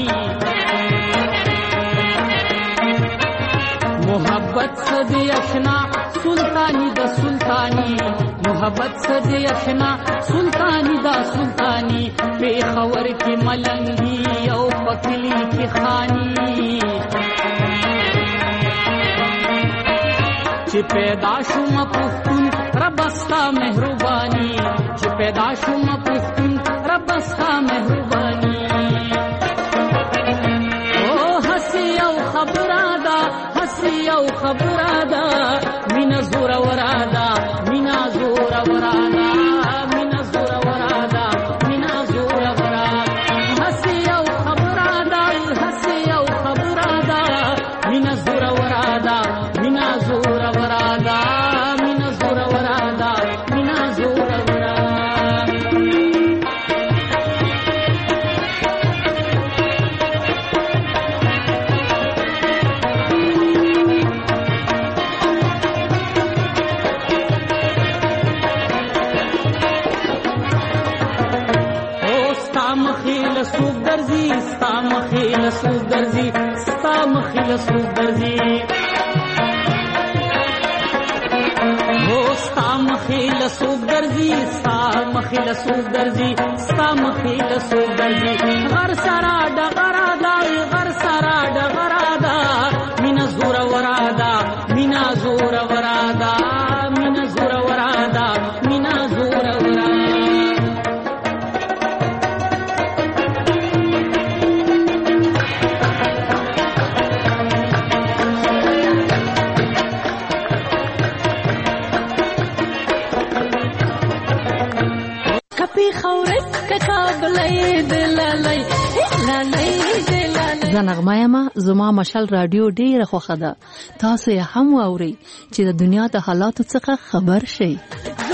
محبت سدی اشنا سلطانی دا سلطانی محبت سدی اشنا سلطانی دا سلطانی پیخور کی ملنگی او پکلی کی خانی چی پیدا شوم پختون ربستا مہربانی چی پیدا شوم پختون ربستا مہربانی او حسی او خبرادا حسی او خبرادا مینا زور ورادا مینا زور ورادا مینا زور ورادا مینا زور ورادا حسی او خبرادا حسی او خبرادا مینا زور ورادا مینا زور ورادا مینا زور ورادا مینا زور ورادا سوق درزی ستا مخیل سوق درزی ستا مخیل سوق درزی هو ستا مخیل سوق درزی ستا مخیل سوق درزی ستا مخیل سوق درزی غر سرا ډغرا دا غر سرا ډغرا دا مینا زور ورادا مینا زور ورادا مینا زور ورادا مینا زور ورادا زنغمه یما زما مشال رادیو ډیره خوښه ده تاسو یې هم واورئ چې د دنیا د حالاتو څخه خبر شئ